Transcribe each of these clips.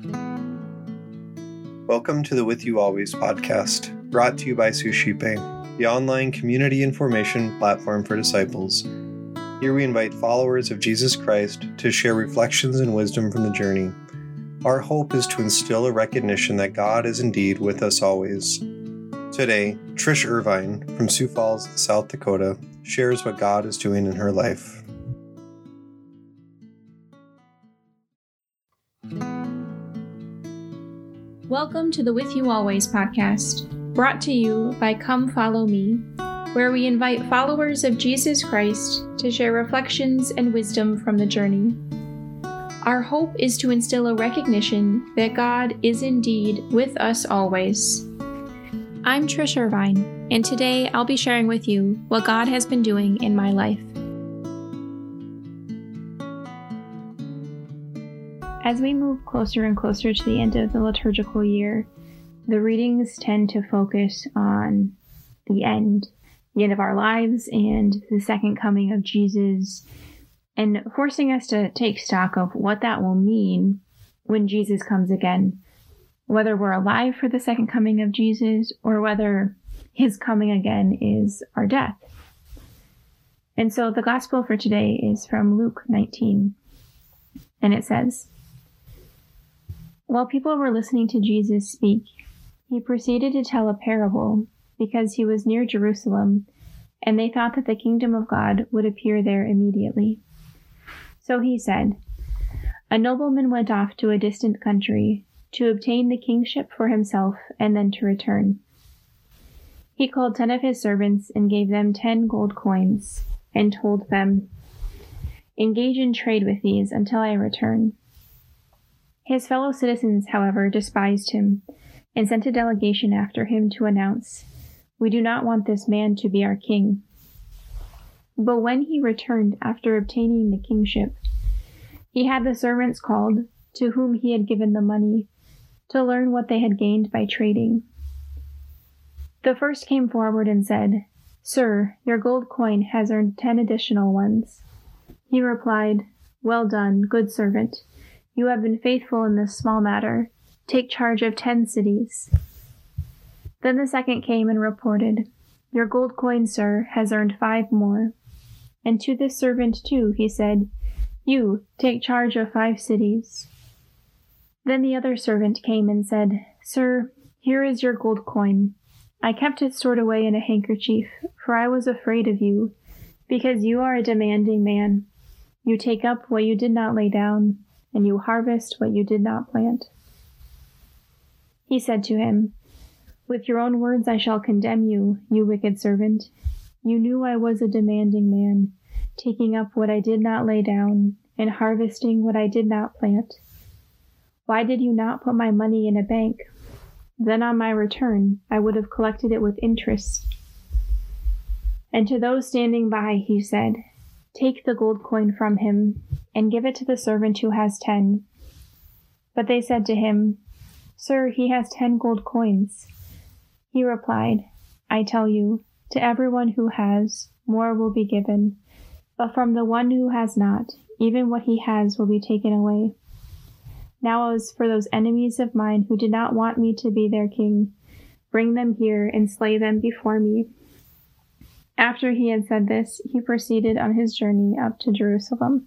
Welcome to the With You Always podcast, brought to you by Suscipe, the online community information platform for disciples. Here we invite followers of Jesus Christ to share reflections and wisdom from the journey. Our hope is to instill a recognition that God is indeed with us always. Today, Trish Irvine from Sioux Falls, South Dakota, shares what God is doing in her life. Welcome to the With You Always podcast, brought to you by Come Follow Me, where we invite followers of Jesus Christ to share reflections and wisdom from the journey. Our hope is to instill a recognition that God is indeed with us always. I'm Trish Irvine, and today I'll be sharing with you what God has been doing in my life. As we move closer and closer to the end of the liturgical year, the readings tend to focus on the end of our lives and the second coming of Jesus, and forcing us to take stock of what that will mean when Jesus comes again, whether we're alive for the second coming of Jesus or whether his coming again is our death. And so the gospel for today is from Luke 19, and it says, "While people were listening to Jesus speak, he proceeded to tell a parable because he was near Jerusalem, and they thought that the kingdom of God would appear there immediately. So he said, 'A nobleman went off to a distant country to obtain the kingship for himself and then to return. He called 10 of his servants and gave them 10 gold coins and told them, "Engage in trade with these until I return." His fellow citizens, however, despised him and sent a delegation after him to announce, "We do not want this man to be our king." But when he returned after obtaining the kingship, he had the servants called, to whom he had given the money, to learn what they had gained by trading. The first came forward and said, "Sir, your gold coin has earned 10 additional ones." He replied, "Well done, good servant. You have been faithful in this small matter. Take charge of 10 cities." Then the second came and reported, "Your gold coin, sir, has earned 5 more." And to this servant too he said, "You take charge of 5 cities." Then the other servant came and said, "Sir, here is your gold coin. I kept it stored away in a handkerchief, for I was afraid of you, because you are a demanding man. You take up what you did not lay down, and you harvest what you did not plant." He said to him, "With your own words I shall condemn you, you wicked servant. You knew I was a demanding man, taking up what I did not lay down, and harvesting what I did not plant. Why did you not put my money in a bank? Then on my return I would have collected it with interest." And to those standing by he said, "Take the gold coin from him, and give it to the servant who has 10. But they said to him, "Sir, he has 10 gold coins." He replied, "I tell you, to everyone who has, more will be given, but from the one who has not, even what he has will be taken away. Now as for those enemies of mine who did not want me to be their king, bring them here and slay them before me." After he had said this, he proceeded on his journey up to Jerusalem.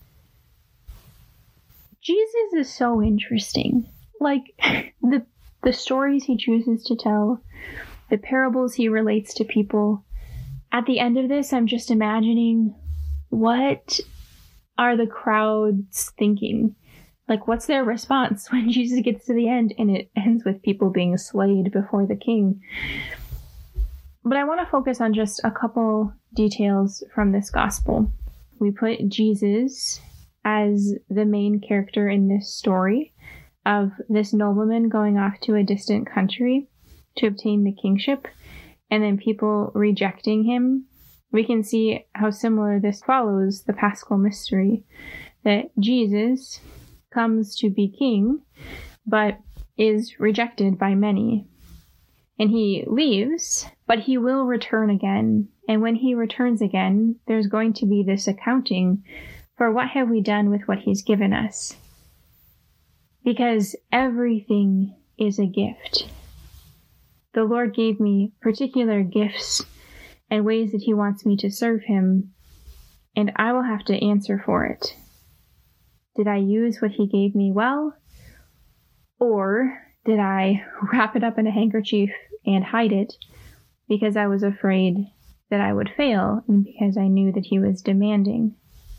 Jesus is so interesting. Like, the stories he chooses to tell, the parables he relates to people. At the end of this, I'm just imagining, what are the crowds thinking? Like, what's their response when Jesus gets to the end and it ends with people being slayed before the king? But I want to focus on just a couple details from this gospel. We put Jesus as the main character in this story of this nobleman going off to a distant country to obtain the kingship, and then people rejecting him. We can see how similar this follows the Paschal mystery, that Jesus comes to be king, but is rejected by many. And he leaves, but he will return again. And when he returns again, there's going to be this accounting for what have we done with what he's given us. because everything is a gift. The Lord gave me particular gifts and ways that He wants me to serve Him, and I will have to answer for it. Did I use what He gave me well? Or did I wrap it up in a handkerchief and hide it because I was afraid that I would fail and because I knew that He was demanding?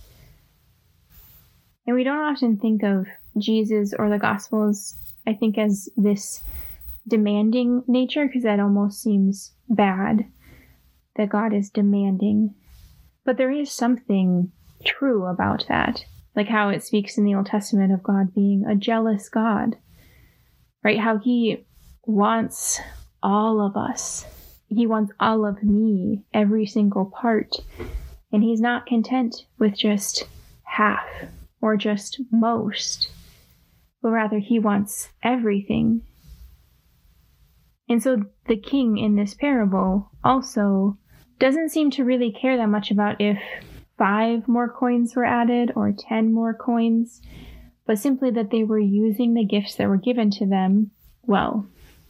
And we don't often think of Jesus or the Gospels, I think, as this demanding nature, because that almost seems bad, that God is demanding. But there is something true about that, like how it speaks in the Old Testament of God being a jealous God, right? How He wants all of us. He wants all of me, every single part. And He's not content with just half or just most, but rather He wants everything. And so the king in this parable also doesn't seem to really care that much about if 5 more coins were added or 10 more coins, but simply that they were using the gifts that were given to them well.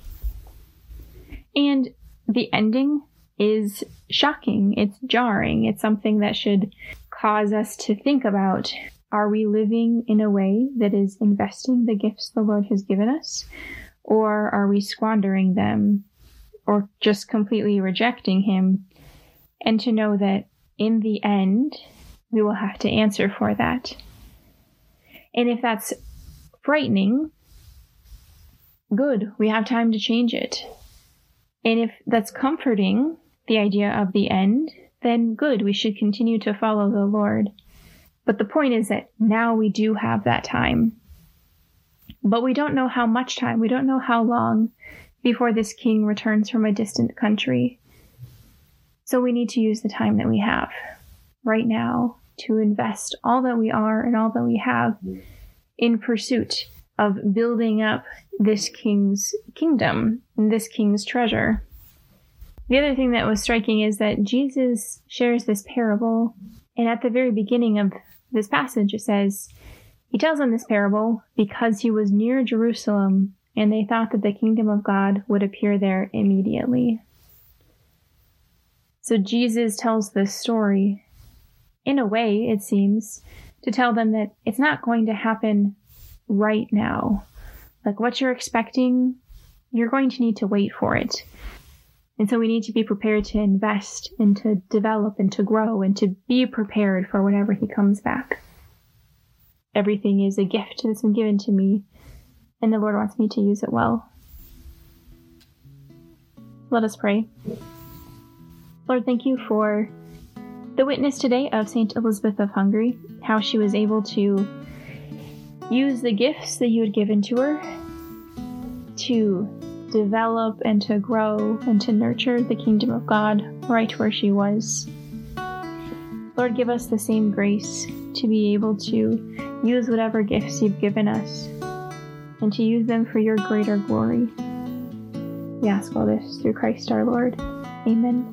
And the ending is shocking. It's jarring. It's something that should cause us to think about, are we living in a way that is investing the gifts the Lord has given us? Or are we squandering them or just completely rejecting Him? And to know that in the end, we will have to answer for that. And if that's frightening, good, we have time to change it. And if that's comforting, the idea of the end, then good, we should continue to follow the Lord. But the point is that now we do have that time. But we don't know how much time, we don't know how long before this king returns from a distant country. So we need to use the time that we have right now to invest all that we are and all that we have in pursuit of building up this king's kingdom and this king's treasure. The other thing that was striking is that Jesus shares this parable, and at the very beginning of this passage it says, He tells them this parable because He was near Jerusalem and they thought that the kingdom of God would appear there immediately. So Jesus tells this story, in a way, it seems, to tell them that it's not going to happen right now. Like what you're expecting, you're going to need to wait for it. And so we need to be prepared to invest and to develop and to grow and to be prepared for whenever He comes back. Everything is a gift that's been given to me, and the Lord wants me to use it well. Let us pray. Lord, thank You for the witness today of St. Elizabeth of Hungary, how she was able to use the gifts that You had given to her to develop and to grow and to nurture the kingdom of God right where she was. Lord, give us the same grace to be able to use whatever gifts You've given us and to use them for Your greater glory. We ask all this through Christ our Lord. Amen.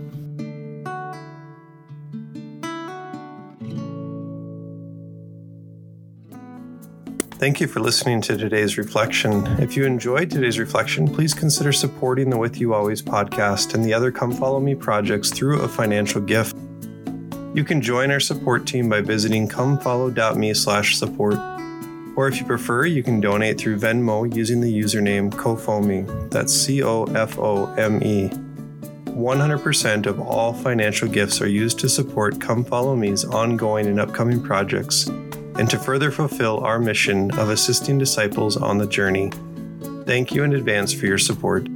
Thank you for listening to today's reflection. If you enjoyed today's reflection, please consider supporting the With You Always podcast and the other Come Follow Me projects through a financial gift. You can join our support team by visiting comefollow.me/support. Or if you prefer, you can donate through Venmo using the username COFOME. That's COFOME. 100% of all financial gifts are used to support Come Follow Me's ongoing and upcoming projects, and to further fulfill our mission of assisting disciples on the journey. Thank you in advance for your support.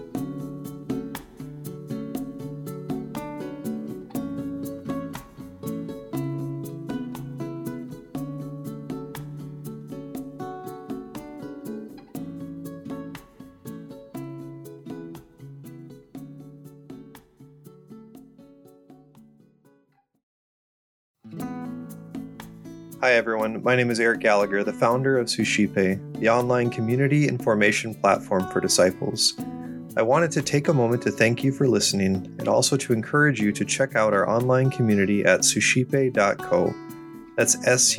Hi everyone, my name is Eric Gallagher, the founder of Suscipe, the online community and formation platform for disciples. I wanted to take a moment to thank you for listening and also to encourage you to check out our online community at suscipe.co. That's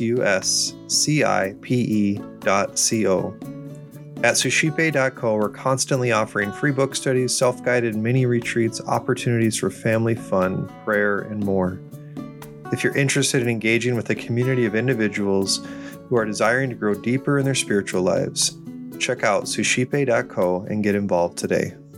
suscipe.co. At suscipe.co, we're constantly offering free book studies, self-guided mini retreats, opportunities for family fun, prayer, and more. If you're interested in engaging with a community of individuals who are desiring to grow deeper in their spiritual lives, check out suscipe.co and get involved today.